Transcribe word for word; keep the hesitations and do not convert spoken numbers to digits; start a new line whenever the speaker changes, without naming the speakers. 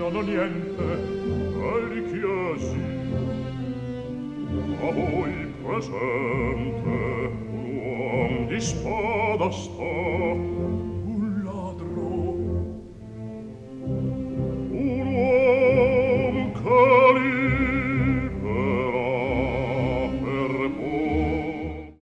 sanno niente, e li chiesi. A voi presente un uom di spada sta,